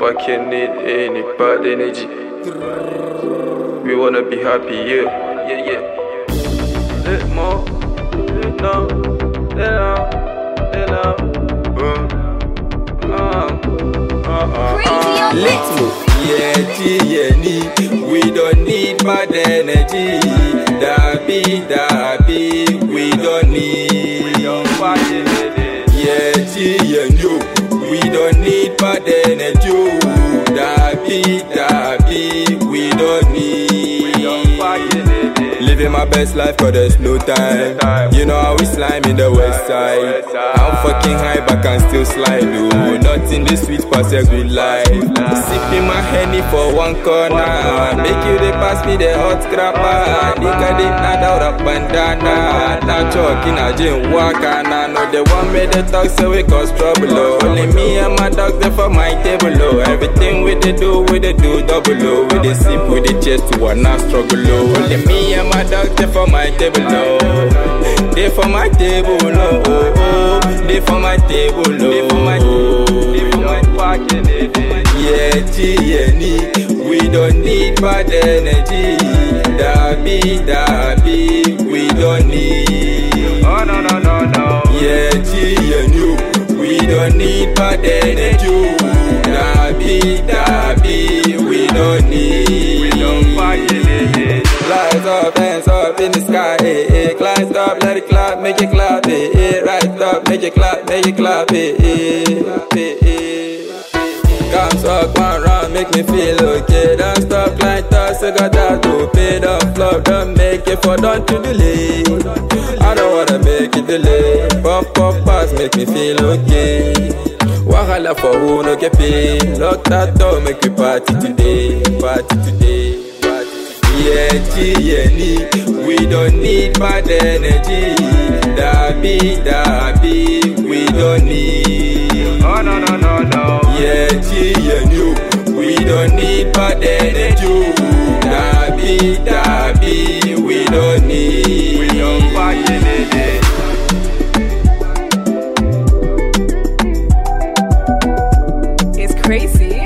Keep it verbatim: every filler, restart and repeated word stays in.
fucking need any bad energy. We wanna be happy, yeah, yeah, yeah. Let more, let now, let now, let now. Uh, uh, uh, uh. Little, yeah, G, yeah, ni. We don't need bad energy. Da be, da be, we don't need. Yeah, G, yeah, no. We don't need bad energy. Da be, da be, we don't need. Living my best life cause there's no time. You know how we slime in the west side. I'm fucking high but can still slide. Oh, nothing this sweet past a good life. Sipping my Henny for one corner. Make you they pass me the hot scrapper. Nigga they add out a bandana. Now choking a gym walk and I know the one made the talk so we cause trouble. Oh. Only me and my dogs there for my table. Oh. Everything we they do, we they do double. Oh. We they sip, we they chase to one now struggle. Oh. Only me and my dogs there for my table. Oh. They for my table. Oh. Oh. Oh. They for my table. Oh. They for my They for my fucking yeah, G, yeah, ni. We don't need bad energy. Da be, da be, we don't need. Oh no no no no. Yeah, G, yeah, ni. We don't need bad energy. Da be, da be, we don't need. We don't fucking need. Lights up, hands up in the sky, eh, eh. Climb up, let it clap, make it clap, eh, eh. Rise up, make it clap, make it clap, eh, eh, eh, eh. Come suck one round, make me feel okay. Don't stop like toss, I got that to pay. Don't flop, don't make it for don't to delay. I don't wanna make it delay. Pop, pop, pass, make me feel okay. Wahala for who no get paid. Lock that door, make we party today, party today. Yeah, G, yeah, ni. We don't need bad energy. Da be, da be, we don't need. Oh no no no no. Yeah, G, yeah, ni. We don't need bad energy. Da be, da be, we don't need. We don't fucking need it. It's crazy.